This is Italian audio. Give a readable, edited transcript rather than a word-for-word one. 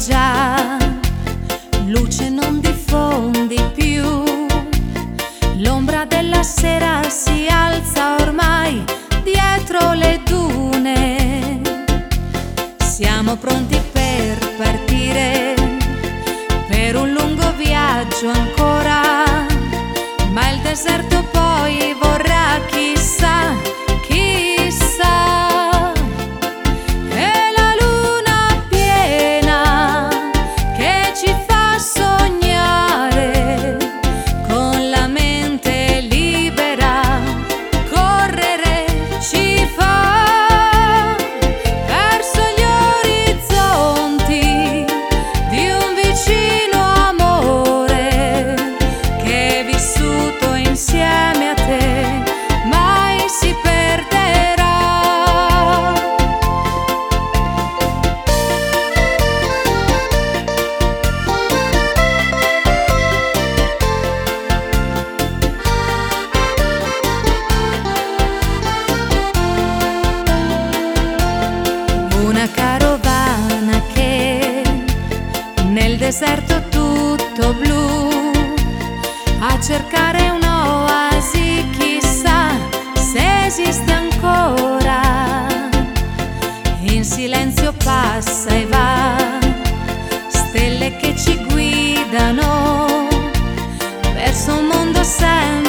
già, luce non diffondi più, l'ombra della sera si alza ormai dietro le dune. Siamo pronti per partire, per un lungo viaggio ancora, ma il deserto poi vorrà, chissà, chissà. E la luna piena che ci fa sognare, con la mente libera correre ci fa verso gli orizzonti di un vicino amore che è vissuto insieme a te, mai si perderà. Una carovana che nel deserto tutto blu, a cercare un'oasi, chissà se esiste ancora. In silenzio passa e va, stelle che ci guidano verso un mondo sempre